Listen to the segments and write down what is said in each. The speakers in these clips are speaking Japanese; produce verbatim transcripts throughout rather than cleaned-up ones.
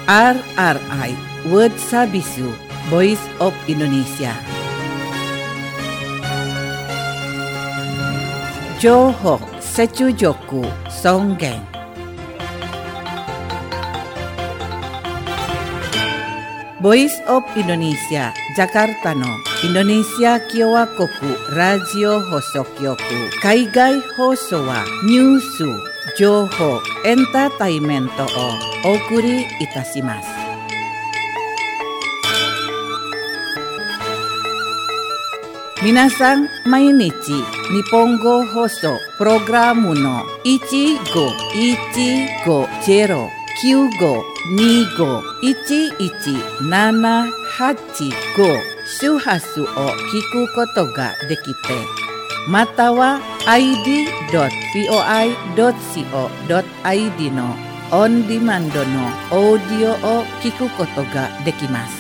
R R I World Sabisu Voice of Indonesia. Johor Secujoku Songgeng. Voice of Indonesia Jakarta no Indonesia Kiowa Koku Radio Hosokyoku Kaigai Hoso wa Nyusu Johor Entertainmento o Okuri Itashimasu. Minasan mainichi Nippongo Hoso Programu no one go one go zero nine goにごいちいちななはちご周波数を聞くことができて、または アイディードットブイオアイドットシーオードットアイディー のオンディマンドのオーディオを聞くことができます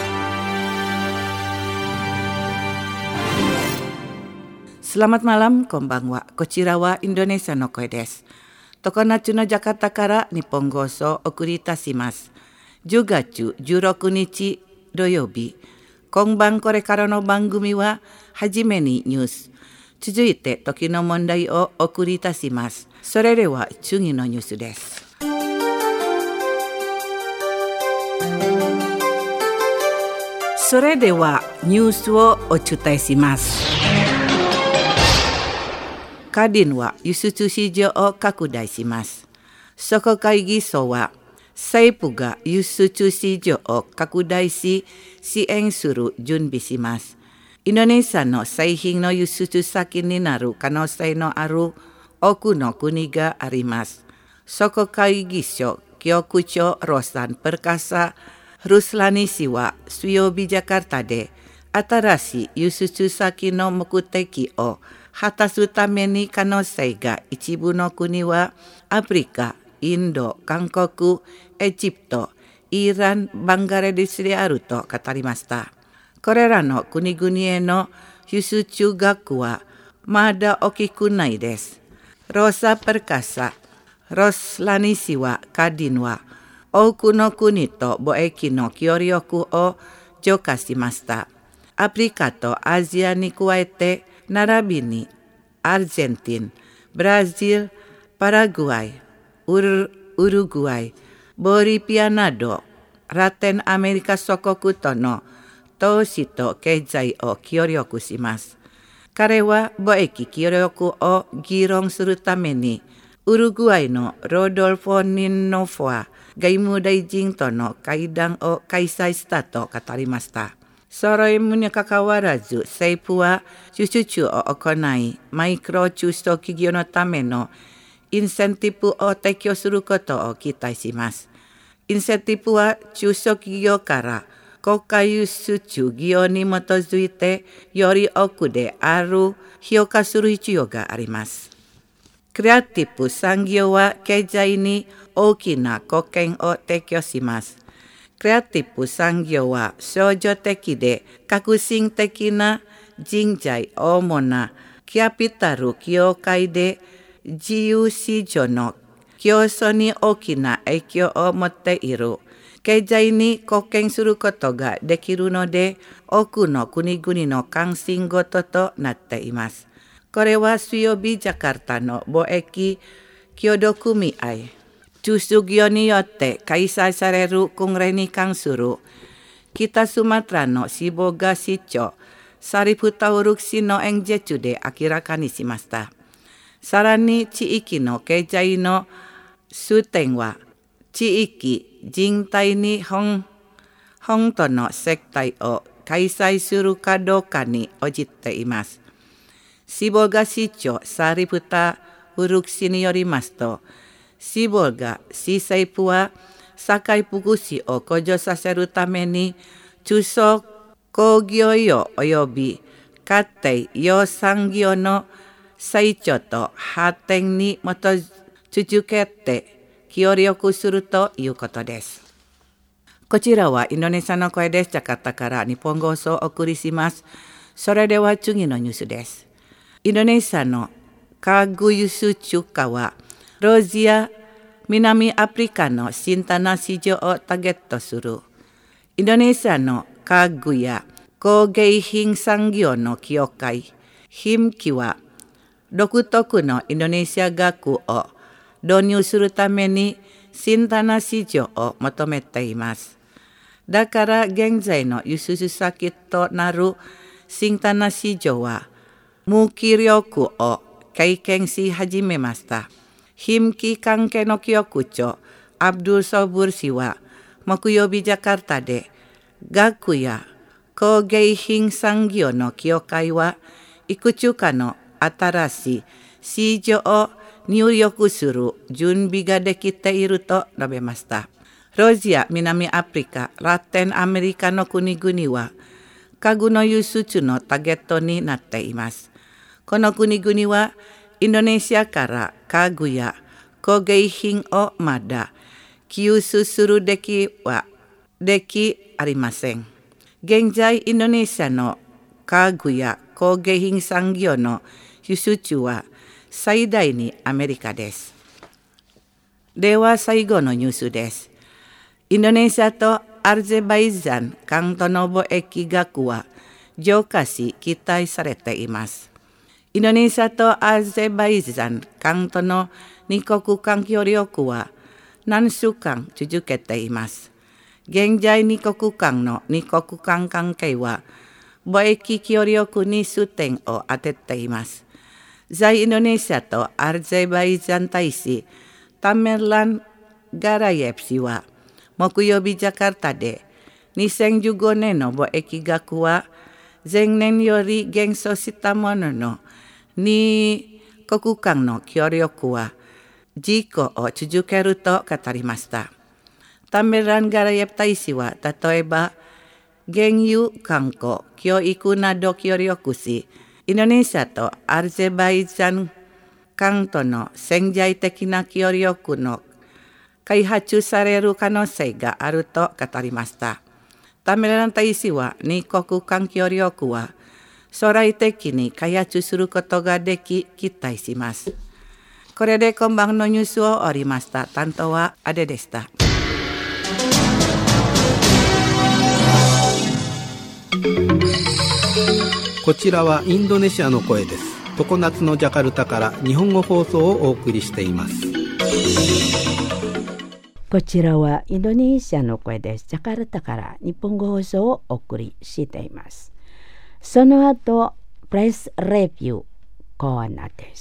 。Selamat malam, konbanwa. Kochira wa Indonesia no koe desu. Tokonachu no Jakarta kara Nippon Goso okuri itashimasu.じゅうがつじゅうろくにち土曜日。今晩これからの番組ははじめにニュース。続いて時の問題をお送りいたします。それでは次のニュースです。それではニュースをお伝えします。カディンは輸出市場を拡大します。そこ会議所は政府が輸出市場を拡大し支援する準備します。インドネシアの製品の輸出先になる可能性のある多くの国があります。そこ会議所局長ロサン・プルカサ・ルスラニ氏は水曜日ジャカルタで新しい輸出先の目的を果たすために可能性が一部の国はアフリカ、インド、韓国、エジプト、イラン、バングラデシュであると語りました。これらの国々への輸出額はまだ大きくないです。ロサ・プルカサ、ロスラニ氏はカディンは多くの国と貿易の協力を強化しました。アフリカとアジアに加えて並びにアルゼンチン、ブラジル、パラグアイ、ウル、ウルグアイ、ボリビアなどラテンアメリカ諸国との投資と経済を協力します。彼は貿易協力を議論するためにウルグアイのロドルフォ・ニンノフォア外務大臣との会談を開催したと語りました。それにかかわらず政府は輸出を行いマイクロ中小企業のためのインセンティブを提供することを期待します。インセンティブは中小企業から国家輸出事業に基づいてより多くである評価する必要があります。クリエイティブ産業は経済に大きな貢献を提供します。クリエイティブ産業は象徴的で革新的な人材主なキャピタル業界で自由市場の競争に大きな影響を持っている。経済に貢献することができるので多くの国々の関心事となっています。これは水曜日ジャカルタの貿易協同組合中小業によって開催されるコングレに関する北スマトラのシボガ市長サリフタウルク氏の演説で明らかにしました。さらに地域の経済の数点は地域人体に本本との接待を開催するかどうかに応じています。シボガ市長サリフタウルク氏によりますと、シボガ市政府は社会福祉を向上させるために中小工業用及び家庭用産業の成長と発展に基づけて協力するということです。こちらはインドネシアの声です。ジャカルタから日本放送をお送りします。それでは次のニュースです。インドネシアの家具輸出出荷はロシア南アフリカの新種市場をターゲットする。インドネシアの家具や工芸品産業の協会、ヒムキは、独特のインドネシア学を導入するために新種市場を求めています。だから現在の輸出先となる新種市場は無気力を経験し始めました。ヒムキ関係の局長アブドゥル・ソブル氏は木曜日ジャカルタで学や工芸品産業の協会はいくつかの新しい市場を入力する準備ができていると述べました。ロシア、南アフリカ、ラテンアメリカの国々は家具の輸出のターゲットになっています。この国々はインドネシアから家具や工芸品をまだ寄出するできはできありません。現在インドネシアの家具や工芸品産業の輸出は最大にアメリカです。では最後のニュースです。インドネシアとアルゼバイジャン間との貿易額は増加し期待されています。インドネシアとアルゼバイジャン間との二国間協力は何週間続けています。現在二国間の二国間関係は貿易協力に焦点を当てています。在インドネシアとアルゼバイジャン大使タメラン・ガライェプ氏は木曜日ジャカルタでにせんじゅうごねんの貿易額は前年より減少したものの二国間の協力は実行を続けると語りました。タメラン・ガライェプ大使は例えば原油、観光、教育など協力し、インドネシアとアルゼバイジャン間との潜在的な協力の開発される可能性があると語りました。タメラン大使は二国間協力は将来的に開発することができ期待します。これで今晩のニュースを終わりました。担当はアデでした。 こちらはインドネシアの声です。常夏のジャカルタから日本語放送をお送りしています。 こちらはインドネシアの声です。ジャカルタから日本語放送をお送りしています。その後、プレスレビューコーナーです。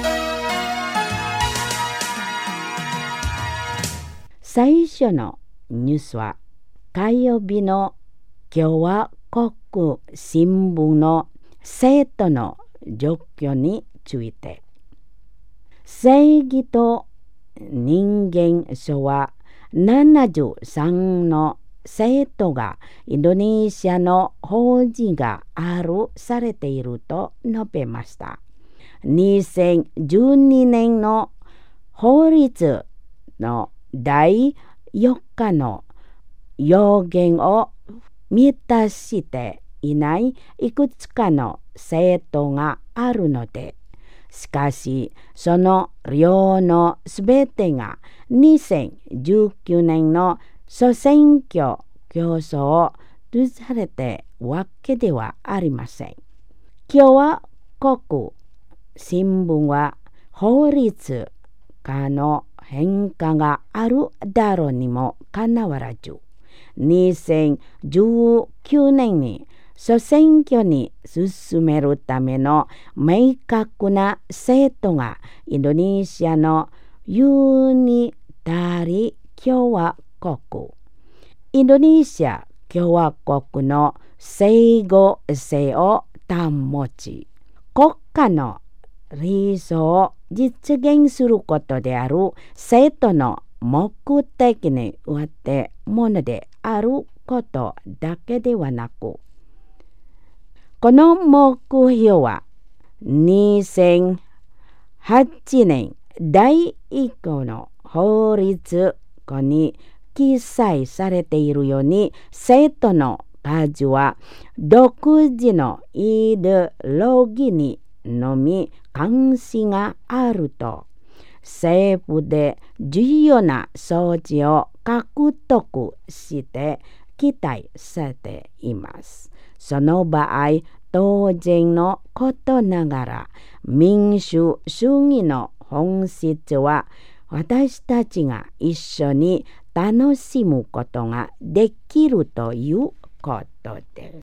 最初のニュースは火曜日の共和国新聞の生徒の状況について、正義と人間書はななじゅうさんの生徒がインドネシアの法人があるされていると述べました。にせんじゅうにねんの法律のだいよっかの要件を満たしていないいくつかの生徒があるので、しかしその量のすべてがにせんじゅうきゅうねんの総選挙競争を許されてわけではありません。共和国新聞は法律家の変化があるだろうにもかなわらず、にせんじゅうきゅうねんに総選挙に進めるための明確な制度がインドネシアのユニタリ共和国、インドネシア共和国の整合性を保ち、国家の理想を実現することである制度の目的に終わってものであることだけではなく、この目標はにせんはちねんだいいっこの法律に記載されているように、生徒の数は独自のイデオロギーにのみ関心があると西部で重要な装置を獲得して期待されています。その場合、当然のことながら、民主主義の本質は私たちが一緒に楽しむことができるということです。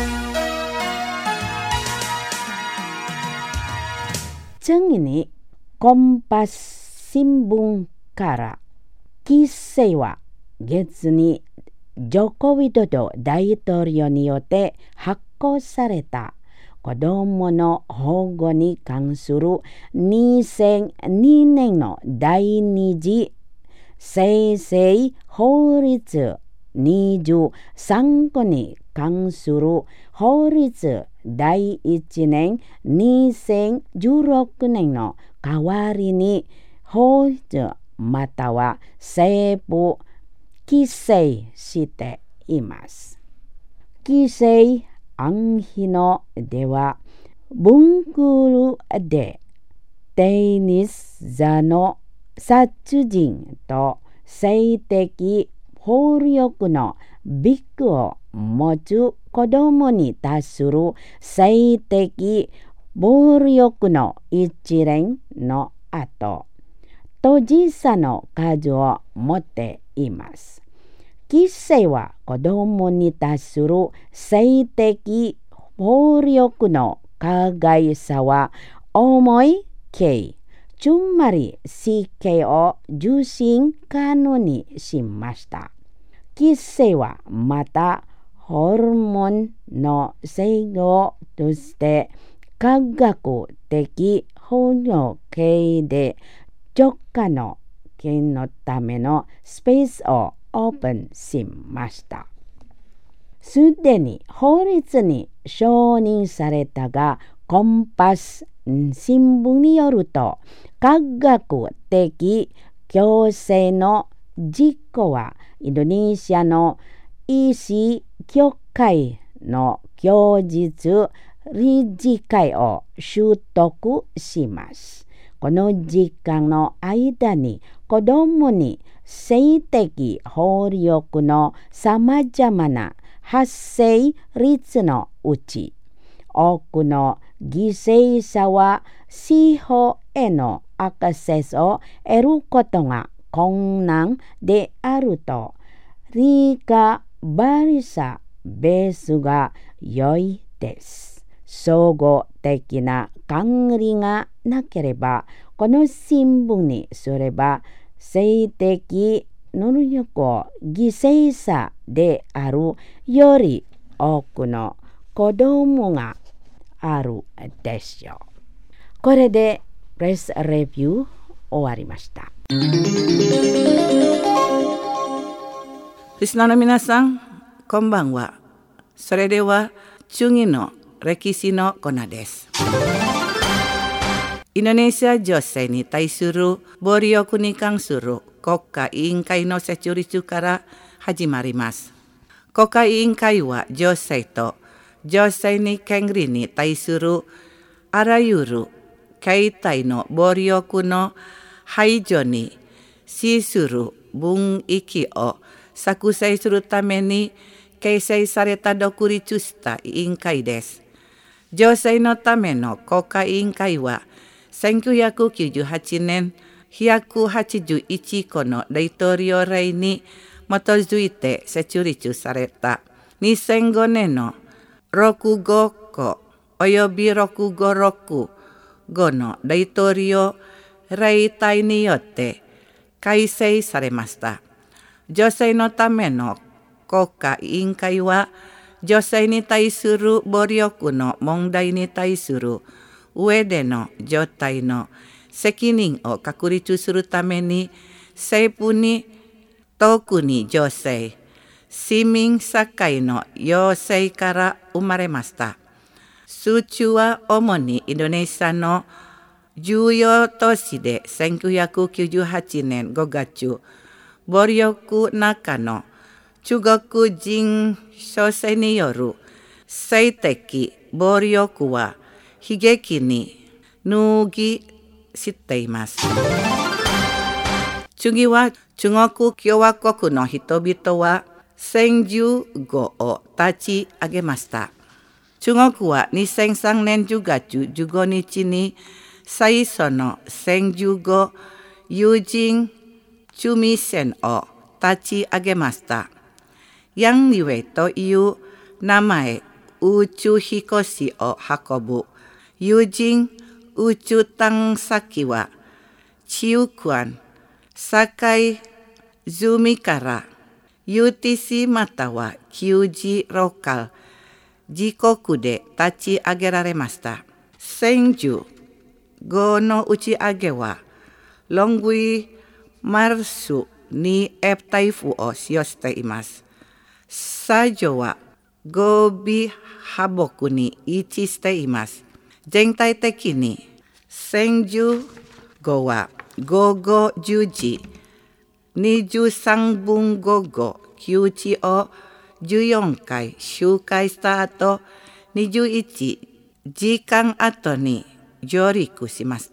次に、コンパス新聞から規制は月にジョコビドド大統領によって発行された子どもの保護に関するにせんにねんの第二次改正法律にじゅうさんこに関する法律第一年にせんじゅうろくねんの代わりに法律または政府規制しています。規制案費のでは、文クルでテニス座の殺人と性的暴力のビッグを持つ子どもに対する性的暴力の一連の後、当事者の数を持っています。規制は子どもに対する性的暴力の加害者は重い刑、つまり死刑を受信可能にしました。規制はまたホルモンの制御として科学的保護系で直下の件のためのスペースをオープンしました。すでに法律に承認されたが、コンパス新聞によると、科学的強制の実行はインドネシアの医師協会の供述理事会を習得します。この時間の間に子どもに性的暴力のさまざまな発生率のうち、多くの犠牲者は司法へのアクセスを得ることが困難であると、リカバリサベースが良いです。総合的な管理がなければ、この新聞にすれば、性的能力を犠牲者であるより多くの子供があるでしょう。これでプレスレビュー終わりました。 リスナーの皆さん、こんばんは。それでは次の歴史のコーナーです。インドネシア女性に対する暴力に関する国家委員会の設立から始まります。国家委員会は女性と女性に権利に対するあらゆる形態の暴力の排除に資する分域を作成するために形成された独立した委員会です。女性のための国家委員会はせんきゅうひゃくきゅうじゅうはちねんひゃくはちじゅういちこの大統領令に基づいて設立されたにせんごねんのろくごこおよびろくごろくごの大統領令帯によって改正されました。女性のための国家委員会は女性に対する暴力の問題に対する上での状態の責任を確立するために政府に特に女性、市民社会の要請から生まれました。数値は主にインドネシアの重要都市でせんきゅうひゃくきゅうじゅうはちねんごがつ、暴力中の中国人女性による性的暴力は悲劇に脱ぎ知っています。 次は中国共和国の人々は戦術語を立ち上げました。中国はにせんさんねんじゅうがつじゅうごにちに最初の戦術語有人中味線を立ち上げました。ヤンニウェイという名前宇宙飛行士を運ぶ有人宇宙探査機は中間境済みから ユーティーシー または旧時ローカル時刻で立ち上げられました。戦術語の打ち上げはロングイマルスに F 台風を使用しています。作業は語尾破木に一致しています。全体的に戦術語は午後じゅうじにじゅうさんぷんごご休止をじゅうよんかい周回した後にじゅういちじかん後に上陸しました。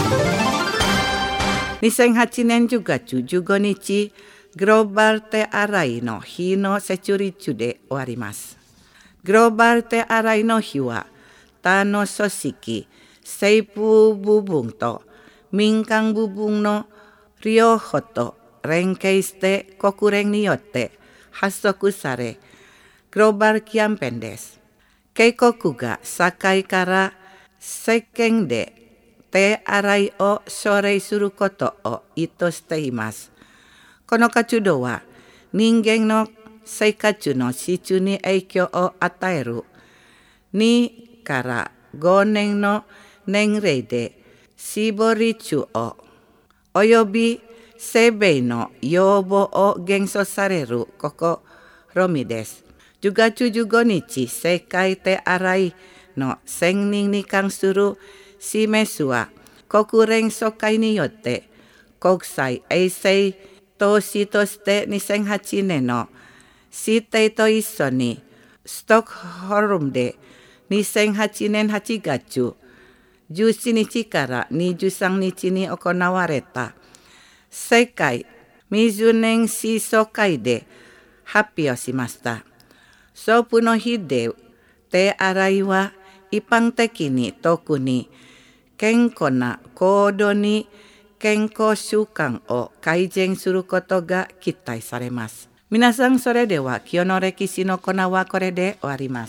にせんはちねんじゅうがつじゅうごにちグローバル手洗いの日の設立で終わります。グローバル手洗いの日は他の組織政府部分と民間部分の両方と連携して国連によって発足されグローバルキャンペーンです。警告が社会から世間で手洗いを奨励することを意図しています。この活動は人間の生活の質に影響を与えるにからごねんの年齢で死亡率をおよび生命の要望を減少される試みです。じゅうがつじゅうごにち世界手洗いの宣言に関する示すは国連総会によって国際衛生投資としてにせんはちねんの指定と一緒にストックホルムでにせんはちねんはちがつじゅうしちにちからにじゅうさんにちに行われた世界水年史総会で発表しました。ソープの日で手洗いは一般的に特に健康な行動に健康習慣を改善することが期待されます。皆さん、それでは今日の歴史のコーナーはこれで終わります。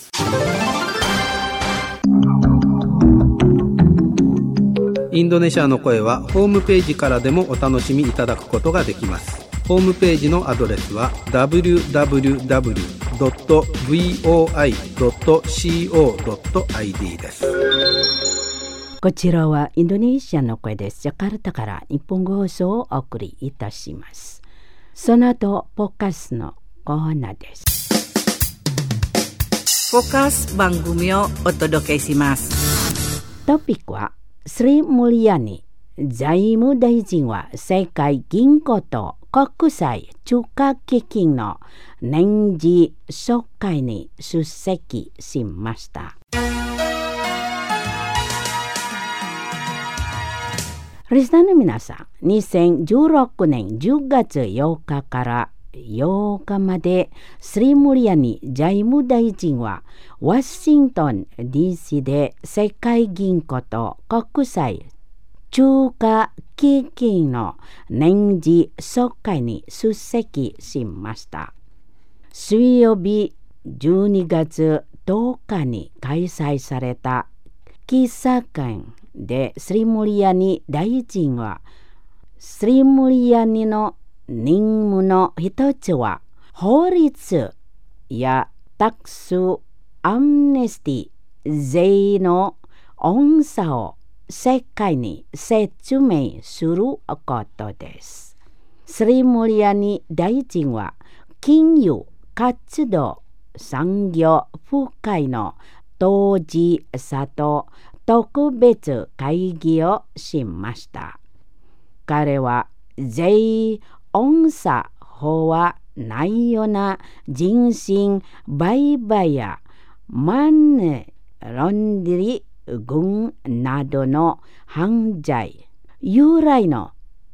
インドネシアの声はホームページからでもお楽しみいただくことができます。ホームページのアドレスは ダブリューダブリューダブリュードットブイオーアイドットコードットアイディー です。 こちらはインドネシアの声です。ジャカルタから日本語放送をお送りいたします。その後、ポッカスのコーナーです。 ポッカス番組をお届けします。 トピックはスリムリアニ財務大臣は世界銀行と国際中華基金の年次総会に出席しました。リスナーの皆さん、にせんじゅうろくねんじゅうがつようかからようかまでスリムリアニ財務大臣はワシントン ディーシー で世界銀行と国際中華基金の年次総会に出席しました。水曜日じゅうにがつとおかに開催された記者会でスリムリアニ大臣はスリムリアニの任務の一つは法律やタックスアムネスティ税の恩差を世界に説明することです。スリムリアニ大臣は金融活動産業部会の当事者と特別会議をしました。彼は税恩差法はないような人身売買やマネーロンディ軍などの犯罪、由来の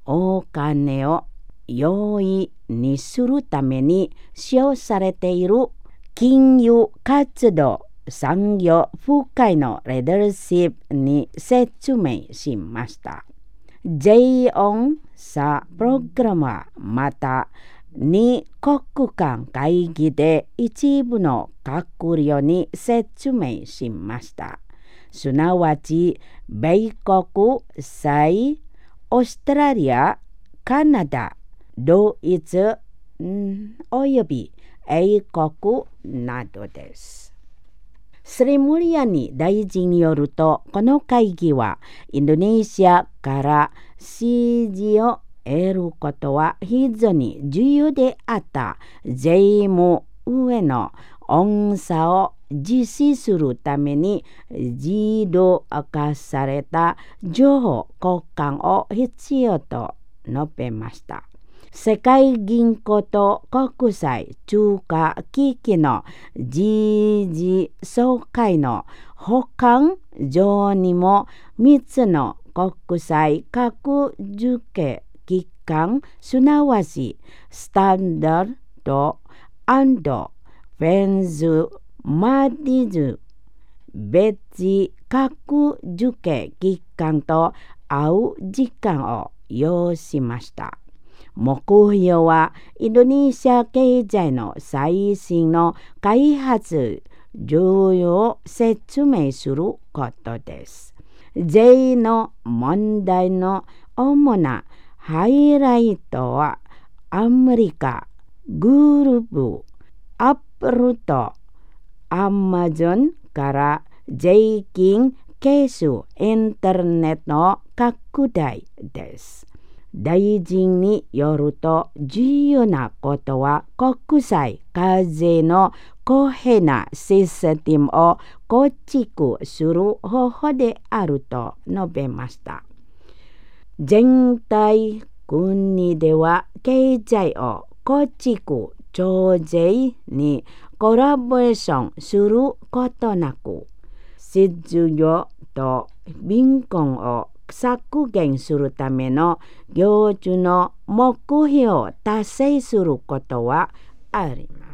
お金を容易にするために使用されている金融活動産業部会のリーダーシップに説明しました。ジェイオン sa programa mata ni kokukan kaigi de ichibu no kakuryo ni setsumei shimashita. すなわち米国、西、オーストラリア、カナダ、ドイツ、および英国などです。スリムリアニ大臣によると、この会議はインドネシアから支持を得ることは非常に重要であった。税務上の恩差を実施するために自動化された情報交換を必要と述べました。世界銀行と国際通貨基金の時事総会の保管上にもみっつの国際格付け機関、すなわちスタンダード&フェンズマディズ別格付け機関と会う時間を要しました。目標はインドネシア経済の最新の開発重要を説明することです。税の問題の主なハイライトはアメリカ、グループ、アップルとアマゾンから税金係数インターネットの拡大です。大臣によると重要なことは国際課税の公平なシステムを構築する方法であると述べました。全体国では経済を構築調整にコラボレーションすることなく、失業と貧困を削減するための行事の目標を達成することはあります。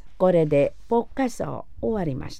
これでポッカスを終わりました。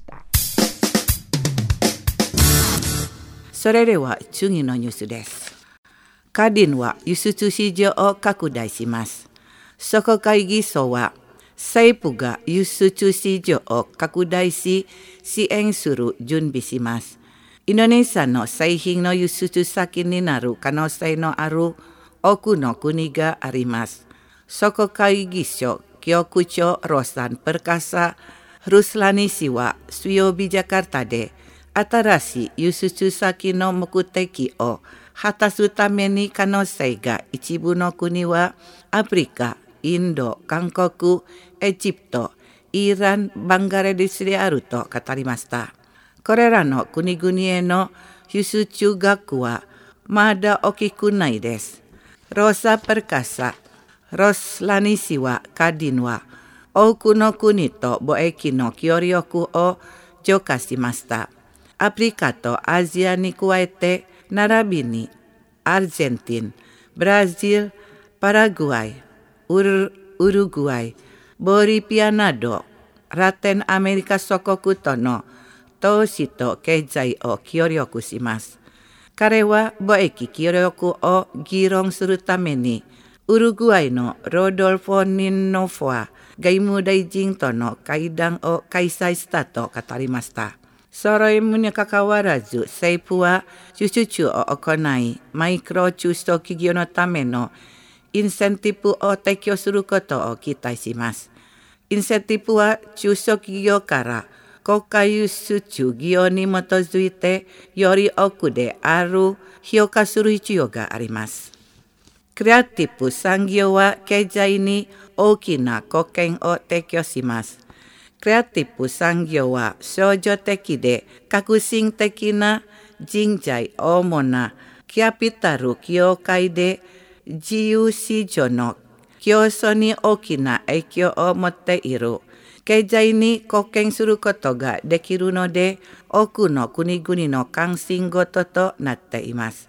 それでは次のニュースです。カディンは輸出市場を拡大します。そこ会議所は政府が輸出市場を拡大し支援する準備します。インドネシアの製品の輸出先になる可能性のある多くの国があります。そこ会議所局長ロサン・ペルカサ・ルスラニ氏は水曜日ジャカルタで新しい輸出先の目的を果たすために可能性が一部の国はアフリカ、インド、韓国、エジプト、イラン、バングラデシュであると語りました。これらの国々への輸出額はまだ大きくないです。ロサ・ペルカサ、ロスラニ氏はカディンは多くの国と貿易の協力を強化しました。アフリカとアジアに加えて並びにアルゼンチン、ブラジル、パラグアイ、ウル、ウルグアイ、ボリビアなどラテンアメリカ諸国との投資と経済を協力します。彼は貿易協力を議論するためにウルグアイのロドルフォ・ニンノフォア外務大臣との会談を開催したと語りました。それにかかわらず政府は輸出を行いマイクロ中小企業のためのインセンティブを提供することを期待します。インセンティブは中小企業から国家輸出業に基づいてより多くである評価する必要があります。クリエイティブ産業は経済に大きな貢献を提供します。クリエイティブ産業は象徴的で革新的な人材主なキャピタル業界で自由市場の競争に大きな影響を持っている。経済に貢献することができるので、多くの国々の関心事となっています。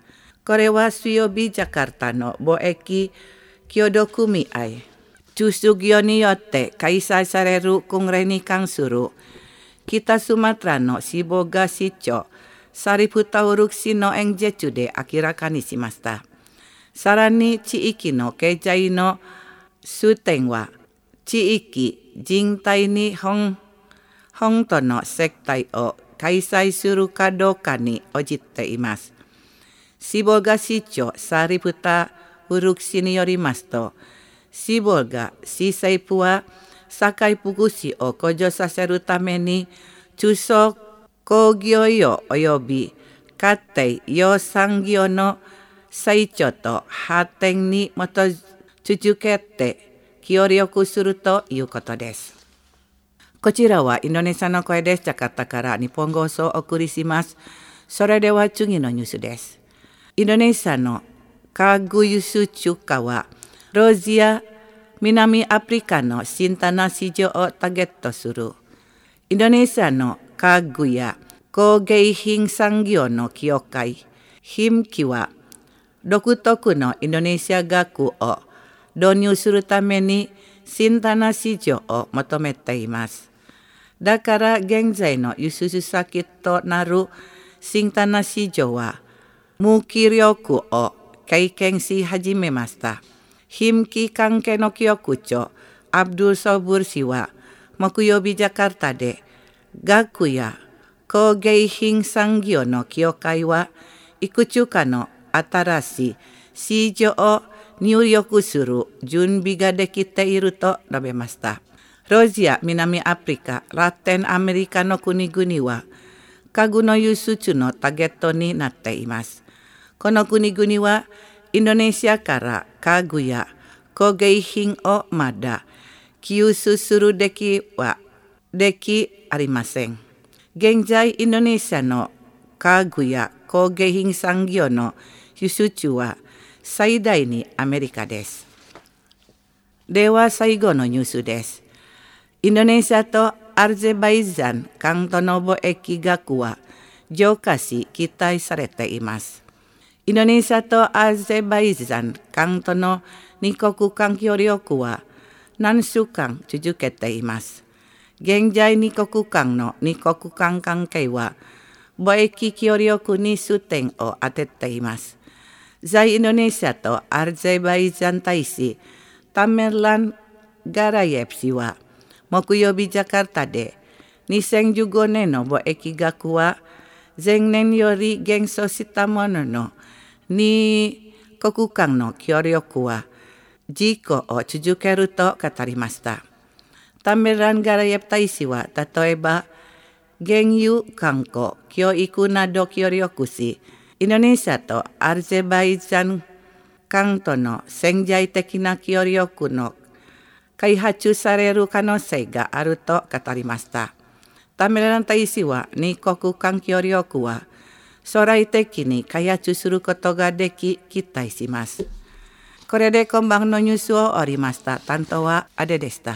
これは水曜日ジャカルタの貿易協同組合中枢業によって開催されるコングレに関する北スマトラのシボガ市長サリプタウルク氏の演説で明らかにしました。さらに地域の経済の数点は地域人体に本本当の接待を開催するかどうかに応じています。シボガ市長サリプタウルク氏によりますと、シボガ市政府は社会福祉を向上させるために中小工業用及び家庭用産業の成長と発展に基づけて協力するということです。こちらはインドネシアの声です。ジャカルタから日本放送をお送りします。それでは次のニュースです。インドネシアの家具輸出中華はロシア、南アフリカの新棚市場をターゲットする。インドネシアの家具や工芸品産業の協会、ヒムキは独特のインドネシア学を導入するために新棚市場を求めています。だから現在の輸出先となる新棚市場は無気力を経験し始めました。ヒムキ関係の局長アブドゥル・ソブル氏は木曜日ジャカルタで学や工芸品産業の協会はいくつかの新しい市場を入力する準備ができていると述べました。ロシア、南アフリカ、ラテンアメリカの国々は家具の輸出のターゲットになっています。この国々はインドネシアから家具や工芸品をまだ寄付するできはできありません。現在インドネシアの家具や工芸品産業の輸出は最大にアメリカです。では最後のニュースです。インドネシアとアルゼバイジャン間との貿易額は増加し期待されています。インドネシアとアゼバイジャン間との二国間協力は何週間続けています。現在二国間の二国間関係は貿易協力に焦点を当てています。在インドネシアとアゼバイジャン大使タメラン・ガライェフ氏は木曜日ジャカルタでにせんじゅうごねんの貿易額は前年より減少したものの二国間の協力は実行を続けると語りました。タメラン・ガライェフ大使は例えば原油、観光、教育など協力し、インドネシアとアルゼバイジャン間との潜在的な協力の開発される可能性があると語りました。タメラン大使は二国間協力は将来的に開発することができ期待します。これで今晩のニュースを終わりました。担当はアデでした。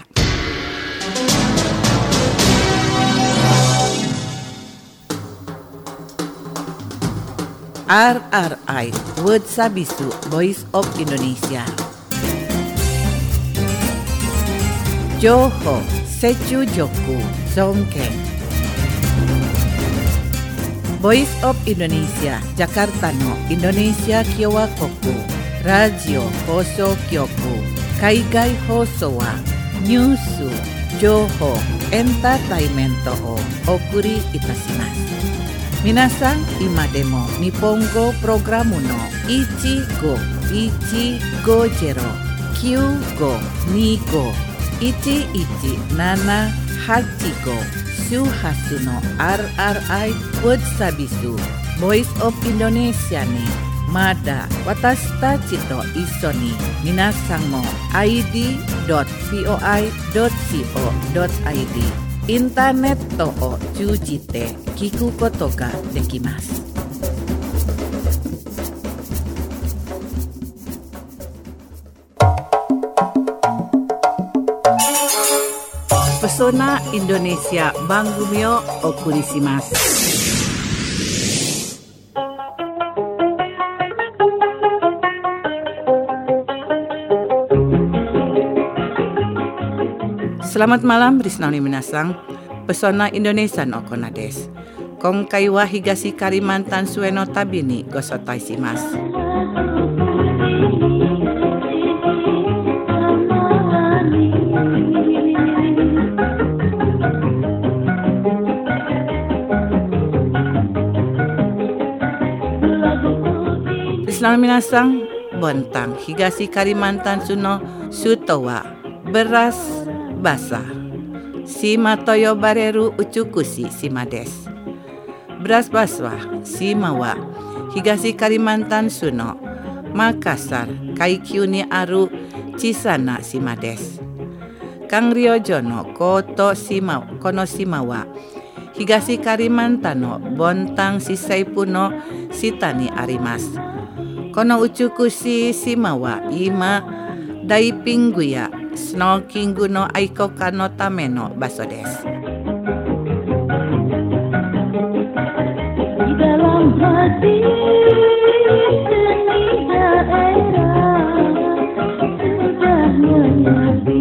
アールアールアイ Word Sabisu Voice of Indonesia 情報、接中力、尊敬 Voice of Indonesia ジャカルタのインドネシア共和国ラジオ放送局海外放送はニュース、情報、エンターテインメントをお送りいたします。皆さん、今でも日本語プログラムのいちごいちごゼロ きゅうごにご いちいちななはちご 周波数の アールアールアイ Word Sabisu Voice of Indonesia にまだ私たちと一緒に皆さんも アイディードットビーオーアイドットシーオードットアイディー インターネットを通じて聞くことができます。Pesona Indonesia番組をお送りします。 Selamat malam, Risnauni Minasang. Pesona Indonesia no Kona desu. Kongkai wa Higashi Kalimantan Sue no tabi ni gosotai shimasu. Risnauni Minasang, bontang Higashi Kalimantan Suno suto wa beras basah. Shima toyo bareru uchukushi shima desu. Beras basah shima wa Higashi Kalimantan Suno Makassar Kaikyu ni aru chisana shima desu. Kangryojo no koto shima kono shima wa Higashi Kalimantan no bontang Shiseipu no shita ni arimasu. Kono uchukushi shima wa ima daipingu ya snorkeling no aikoka no tame no baso desu. Di dalam hati seni daerah sudah menyepi.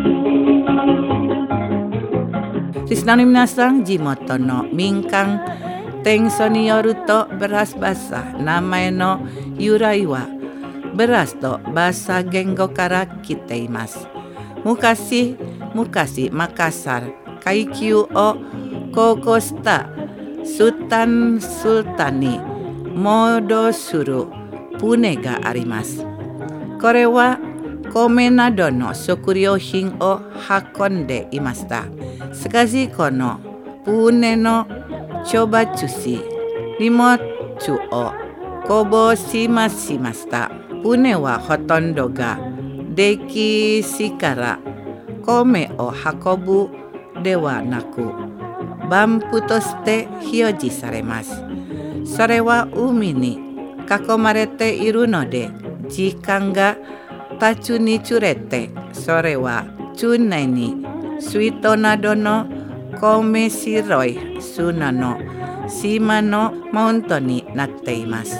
Risnauni Minasang, jimoto no mingkang tengso ni yoru to beras basah namae no yurai wa beras to basa gengo kara kiteimasu. Mukashi mukashi Makassar Kaikyu o koko shita Sultan Sultani modo suru pune ga arimasu. Kore wa kome nado no shokuryouhin o hakonde imashita. Shikashi kono pune no chobachushi rimochu o kobo shimashimashita. Pune wa hotondo ga deki shikara kome o hakobu de wa naku bampu to shite hyoji saremasu. Sore wa umi ni kakomarete iru no de jikan ga tachu ni churete sore wa chunai ni suito nado no kome shiroi suna no shima no maunto ni natte imasu.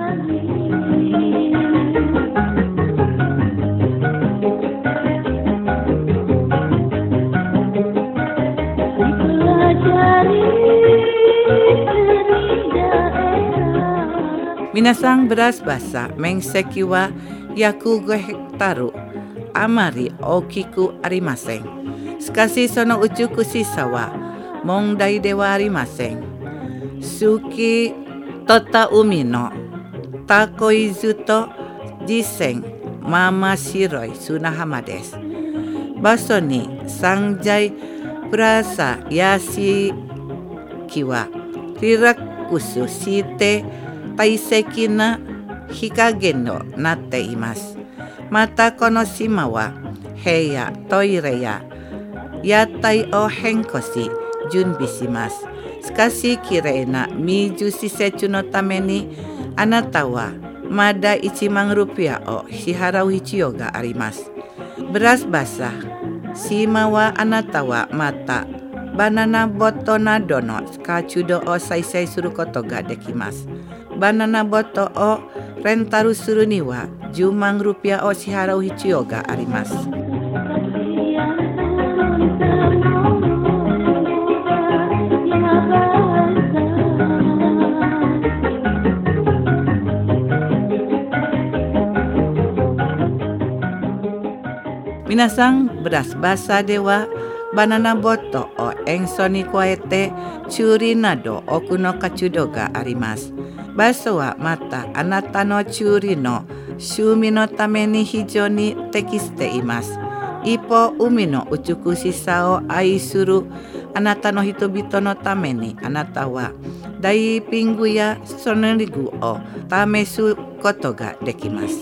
Minasang, beras basah mengseki wa yaku go hektaru amari okiku arimasen. Shikashi sono uchukushi wa mondai de wa arimasen. Suki tota umi no takoizu to jisen mama shiroi sunahama desu. Baso ni sanjai purasa yashiki wa rirakusu shite taiseki na hikage no natte imasu. Mata kono shima wa heya toire ya yatai o henkoshi junbi shimasu. Shikashi kirei na miju shisechu no tame ni anata wa mada ichimang rupiah o shiharau hichiyo ga arimasu. Beras basah shima wa anata wa mata banana boto nado no kachudo o saisai suru koto ga dekimasu. Banana boto o rentaru suru ni wa jumang rupiah o shiharau hichiyo ga arimasu. Minasang, beras basah de wa banana boto o engso ni kuaete churi nado oku no kachudo ga arimasu. Baso wa mata anata no churi no shumi no tame ni hijou ni tekishite imasu. Ipo umi no uchukushi sa o ai suru anata no hitobito no tame ni anata wa daipingu ya sonerigu o tame su koto ga dekimasu.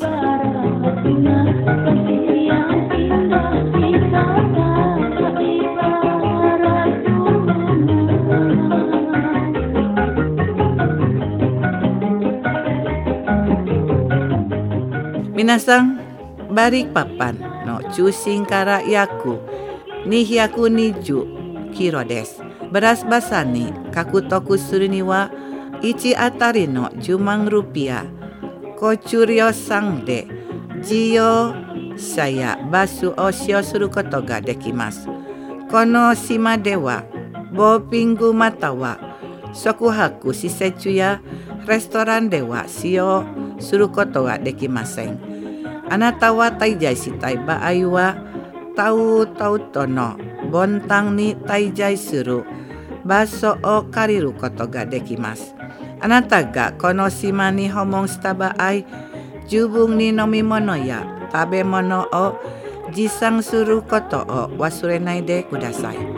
Minasang, Balikpapan no chushin kara yaku ni hyaku niju kilo desu. Beras basah ni kakutoku suru ni wa ichi atari no jumang rupiah. Kochuryo sang de jiyo saya basu o shio suru koto ga dekimasu. この島ではボーピングまたは宿泊施設やレストランでは使用することができません。あなたは滞在したい場合はタウタウトのボタンに滞在する場所を借りることができます。あなたがこの島に訪問した場合、十分に飲み物や食べ物を持参することを忘れないでください。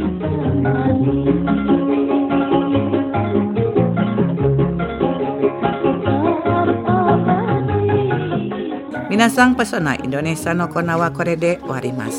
皆さん、Pesona Indonesiaのコーナーはこれで終わります。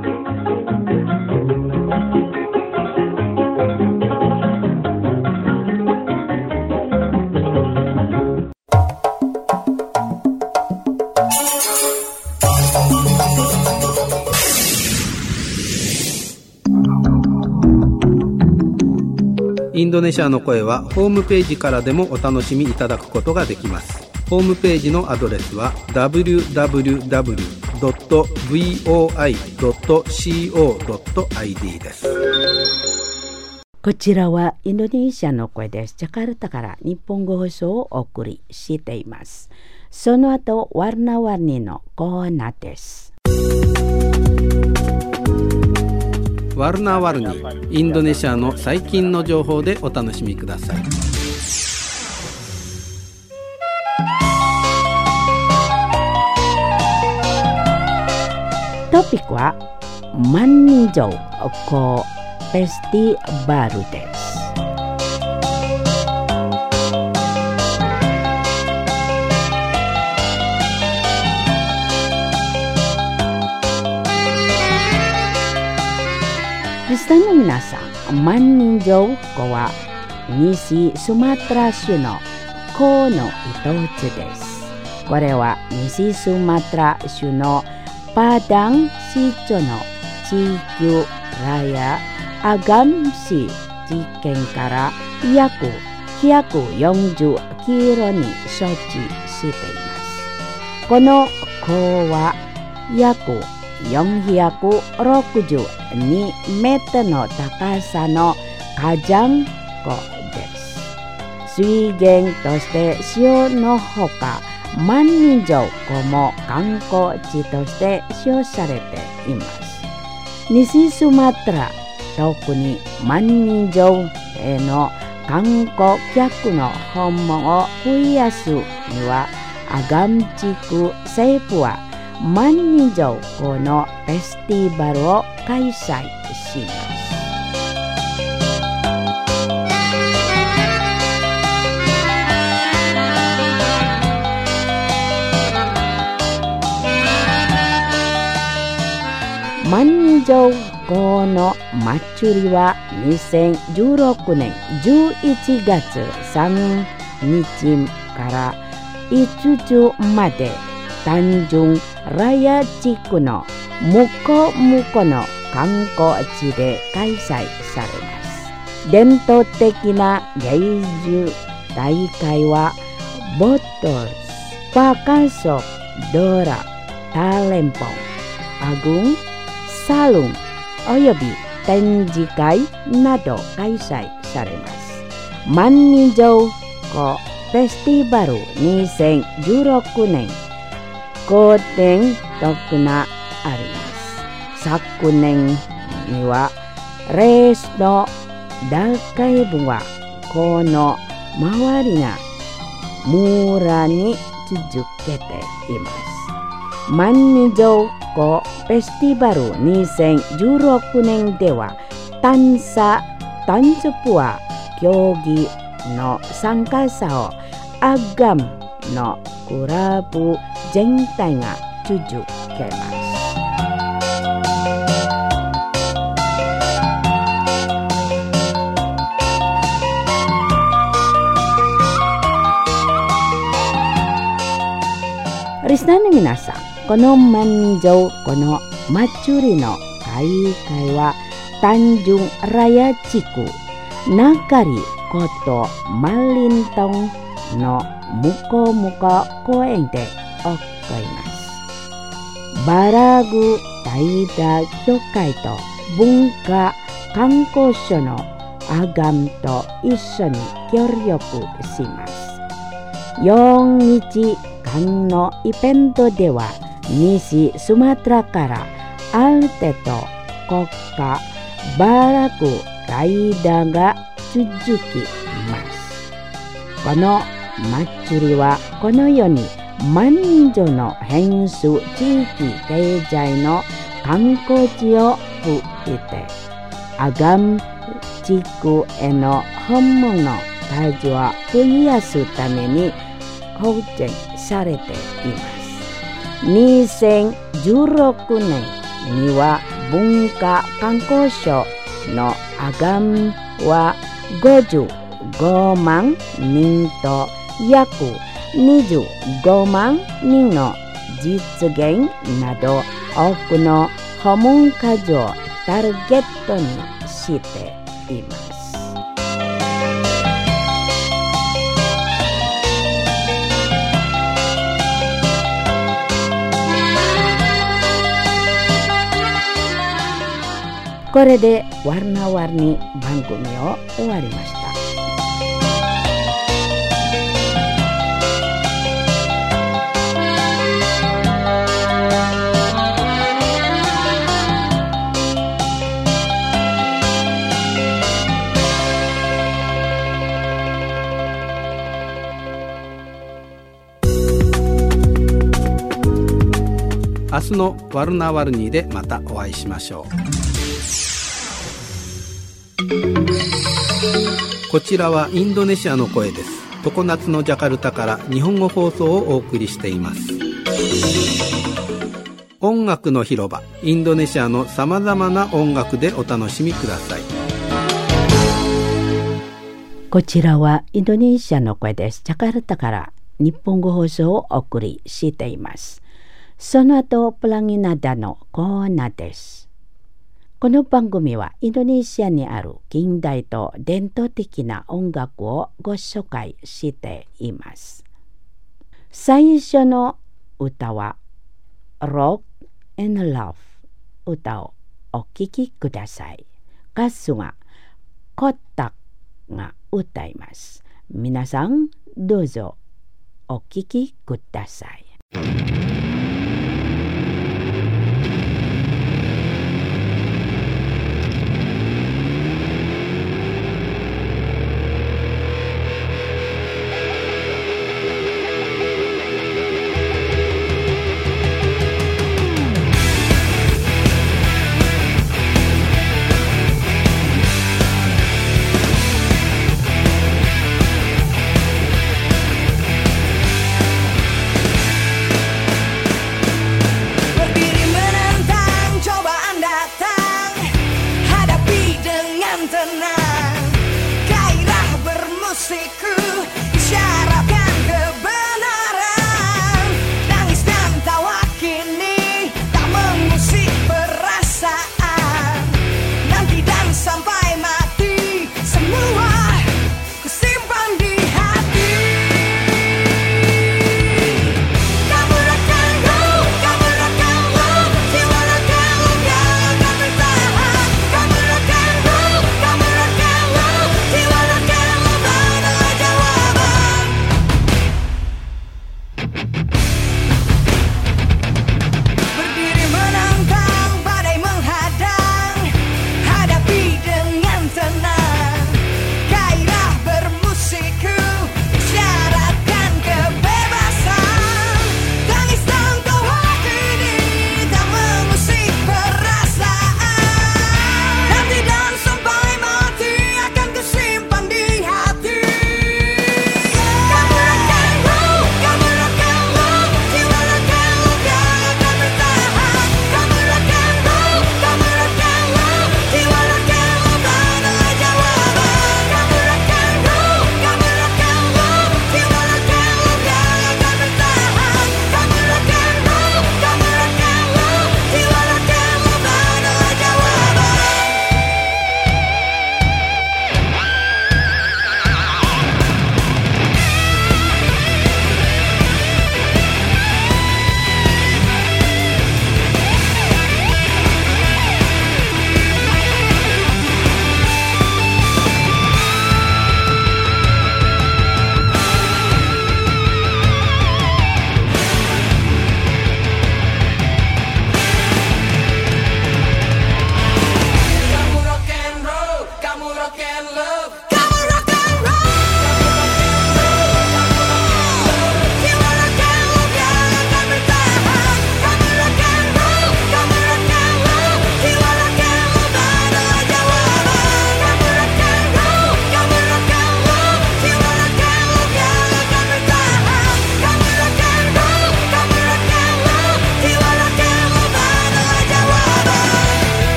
インドネシアの声はホームページからでもお楽しみいただくことができます。ホームページのアドレスは ダブリューダブリューダブリュードットブイオーアイドットコードットアイディー です。 こちらはインドネシアの声です。ジャカルタから日本語放送をお送りしています。その後、ワルナワニのコーナーです。 ワルナワルニ、インドネシアの最近の情報でお楽しみください。 トピックはマンニジョコフェスティバルです。リスナーの皆さん、マンニジョコは西スマトラ州のコの一つです。これは西スマトラ州のパダン市町の地域ラヤアガム市地県から約ひゃくよんじゅうキロに処置しています。この湖は約よんひゃくろくじゅうにメートルの高さの火山湖です。水源として塩のほか、マンニジョ湖も観光地として使用されています。西スマトラ、特にマンニジョへの観光客の訪問を増やすには、アガム地区政府はマンニジョ湖のフェスティバルを開催します。マンニジョ湖の祭りはにせんじゅうろくねんじゅういちがつさんにちからいつつまで単純ラヤ地区の向こう向こうの観光地で開催されます。伝統的な芸術大会はボトルス、パカソ、ドラ、タレンポン、アグン、サルンおよび展示会など開催されます。マンニジョ湖フェスティバルにせんじゅうろくねんごてん特があります。昨年にはレースの大会部はこの周りが村に続けています。マンニジョ湖フェスティバルにせんじゅうろくねんでは探査探索は競技の参加者をアガムのクラブ全体が続けます。リスナーの皆さん、このマンニジョ湖の祭りの開会は単純ラヤ地区ナカリことマリントンの向こう向こう公園で起こります。バラグ大田教会と文化観光所のアガムと一緒に協力します。よっかかんのイベントでは西スマトラからアルテと国家バラクライダーが続きます。この祭りはこのように万人以上の変数地域経済の観光地を増えてアガム地区への訪問の数を増やすために保全されています。にせんじゅうろくねんには文化観光省のアガムはごじゅうごまんにんと約にじゅうごまんにんの実現など多くの訪問数をターゲットにしています。これでワルナワルニ番組を終わりました。 明日のワルナワルニでまたお会いしましょう。こちらはインドネシアの声です。常夏のジャカルタから日本語放送をお送りしています。音楽の広場、インドネシアのさまざまな音楽でお楽しみください。 こちらはインドネシアの声です。ジャカルタから日本語放送をお送りしています。その後プラギナダのコーナーです。この番組はインドネシアにある近代と伝統的な音楽をご紹介しています。最初の歌は Rock and Love 歌をお聴きください。歌手がコタが歌います。皆さんどうぞお聴きください。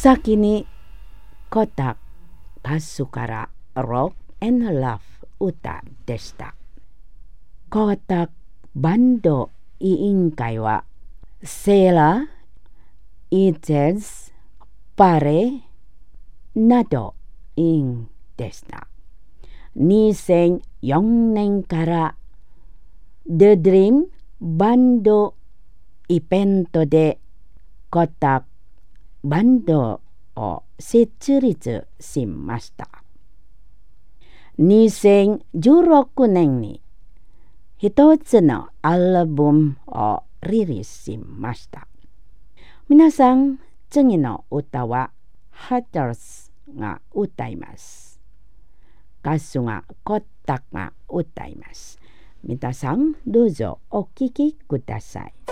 先にコタ歌手からロック&ラフ歌でした。コタバンド委員会はセーラ、イーテズ、パレなど委員でした。にせんよねんから The Dream バンドイベントでコタバンドを設立しました。にせんじゅうろくねんに一つのアルバムをリリースしました。皆さん、次の歌はハッターズが歌います。歌手がコタが歌います。皆さん、どうぞお聴きください。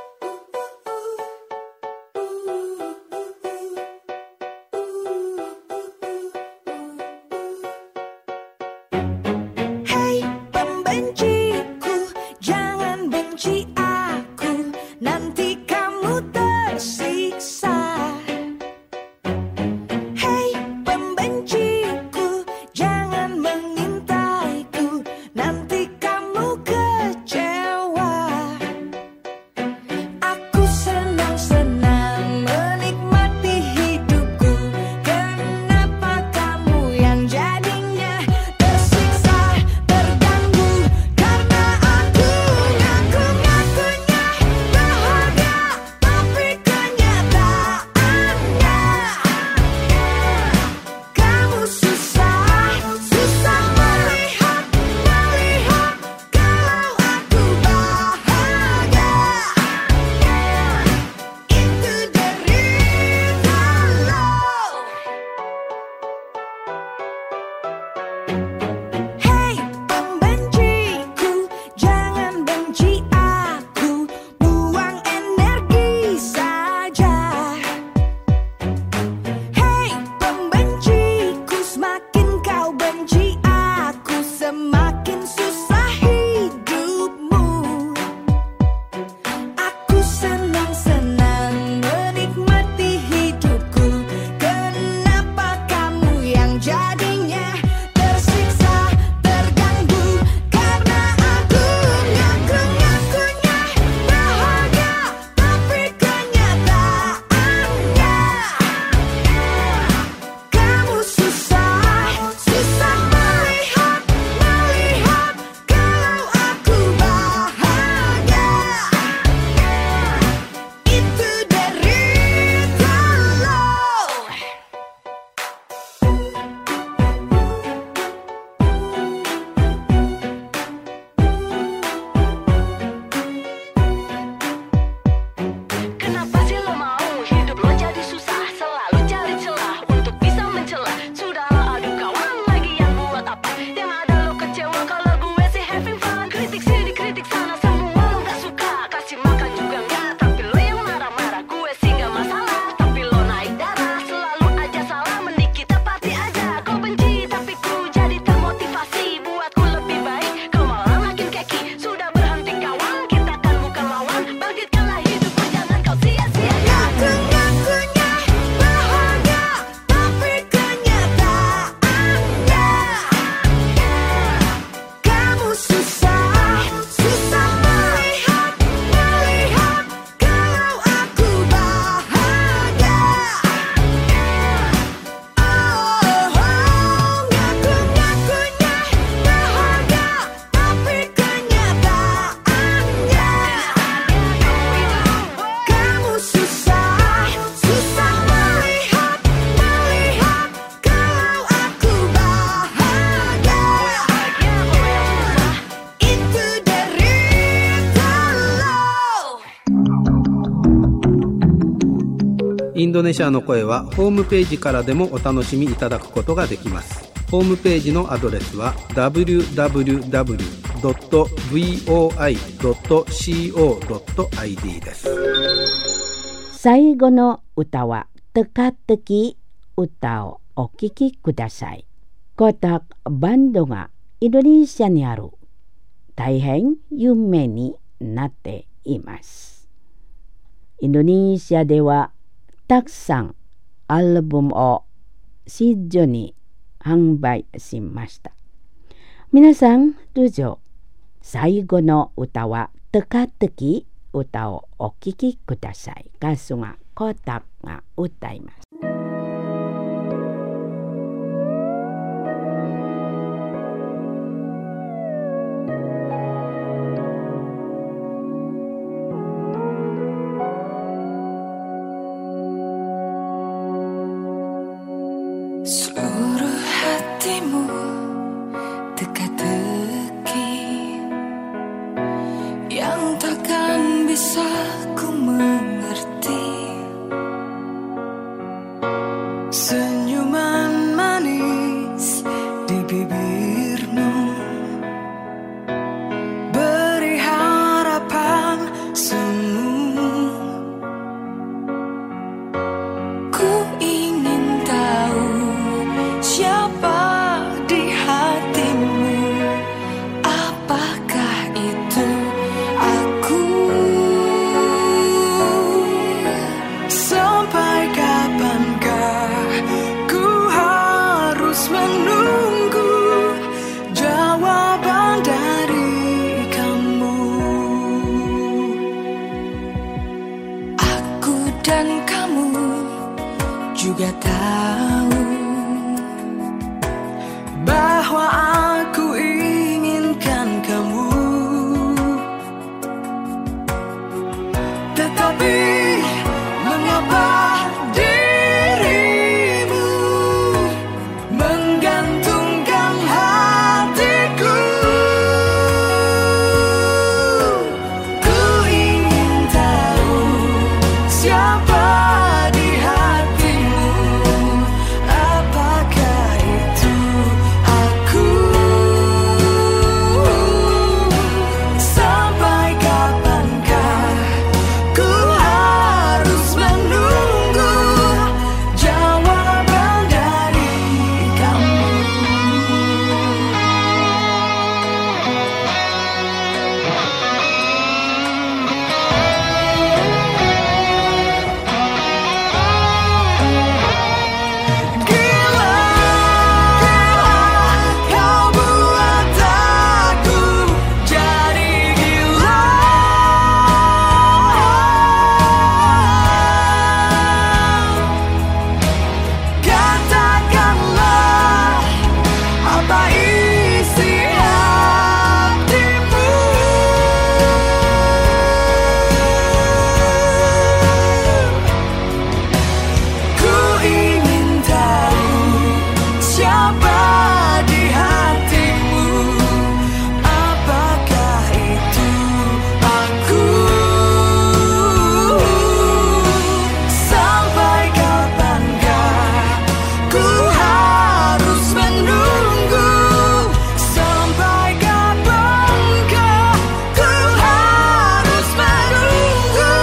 インドネシアの声はホームページからでもお楽しみいただくことができます。ホームページのアドレスは ダブリューダブリューダブリュードットブイオーアイドットコードアイディー です。 最後の歌はテカテキ歌をお聴きください。コタバンドがインドネシアにある大変有名になっています。インドネシアではたくさんアルバムをシッジョに販売しました。皆さんどうぞ最後の歌はteka teki歌をお聴きください。歌手がコタが歌います。 Seluruh hatimu teka-teki yang takkan bisa ku mengerti. Senyuman manis di bibirmu beri harapan semu. Ku ingin tahu siapa di hatimu, apakah itu aku? Sampai kapankah ku harus menunggu jawaban dari kamu? Aku dan kamu juga tahu bahwa aku inginkan kamu, tetapi mengapa dirimu menggantungkan hatiku? Ku ingin tahu siapa di hatimu, apakah itu aku? Sampai kapankah ku harus menunggu jawaban dari kamu? Gila, kau buat aku jadi gila. Katakanlah apa isi hatimu. Ku ingin tahu siapa di hatimu, apakah itu aku? Sampai kapankah ku harus menunggu? Sampai kapankah ku harus menunggu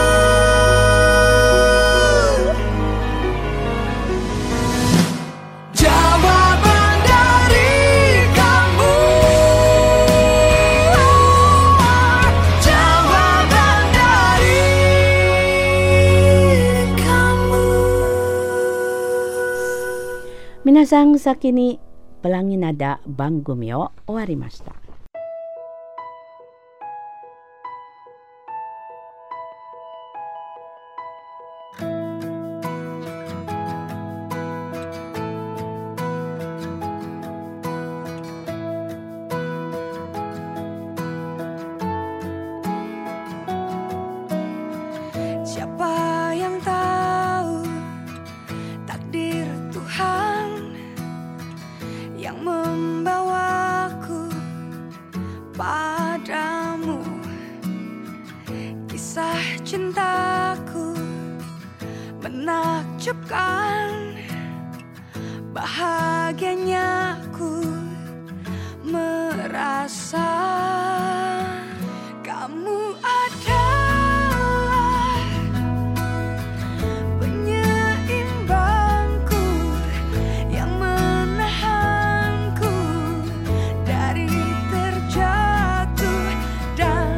jawaban dari kamu? Jawaban dari kamu. 皆さん先にプラギナダ番組を終わりました。 Siapa yang tahu takdir Tuhan yang membawaku padamu? Kisah cintaku menakjubkan, bahagianya ku merasa kamu adalah penyeimbangku yang menahanku dari terjatuh, dan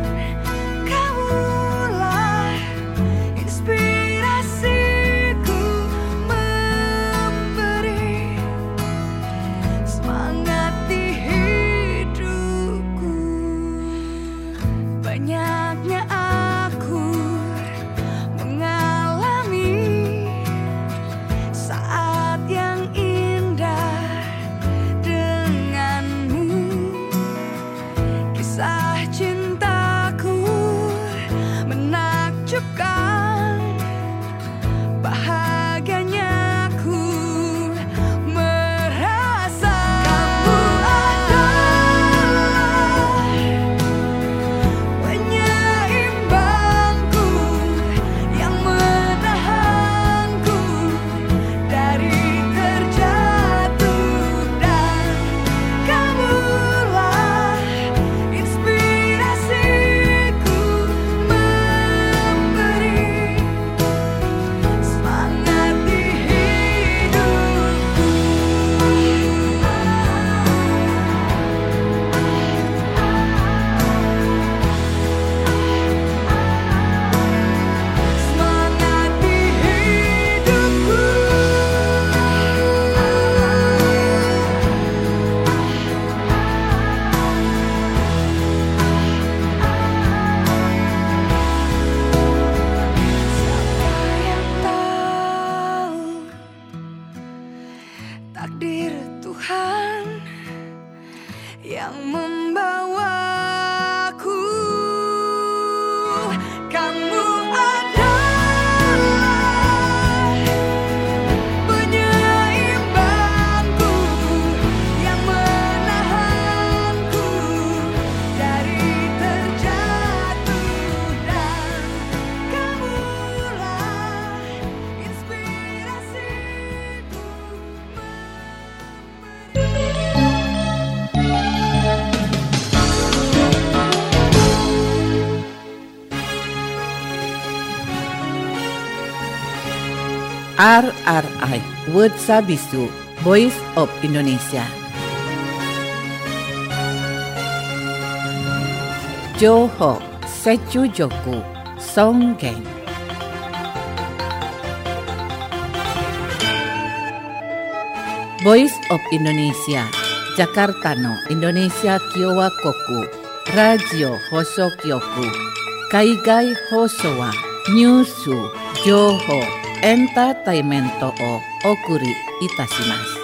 kaulah inspirasiku yang membawaku. Kamu adalah penyeimbangku yang menahanku dari terjatuh, dan kamulah inspirasiku. R R I Word Sabisu, Voice of Indonesia. Johor Secu Joku Songgeng. Voice of Indonesia, Jakarta no Indonesia Kyowa Koku, Radio Hoso Kyoku, Kaigai Hoso wa Nyusu Johor Entertainmento o okuri itashimasu.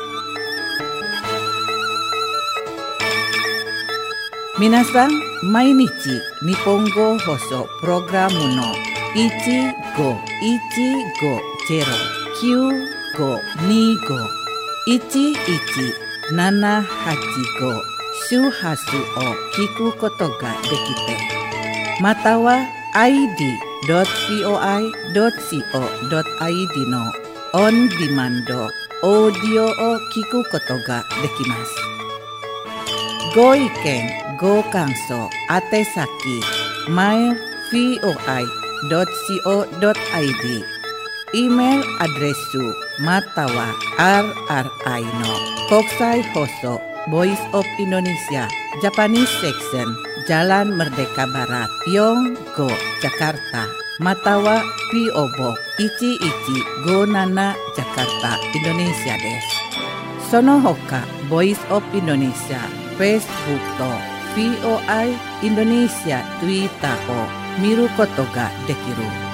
Minasan, mainichi Nihongo Hoso Programu no one five one five zero nine five two five one one seven eight five Shuhasu o kiku koto ga dekite. Mata wa I D dot voi dot co dot id no on demand audio o kiku koto ga dekimasu. Go iken, go kanso, atesaki, mail voi dot co dot id, email adresu matawa rri no Kokusai Hoso Voice of Indonesia Japanese Section Jalan Merdeka Barat Yonggo Jakarta, matawa P O Box one one five seven Jakarta Indonesia desu. Sono hoka Voice of Indonesia Facebook to V O I Indonesia Twitter o miru koto ga dekiru.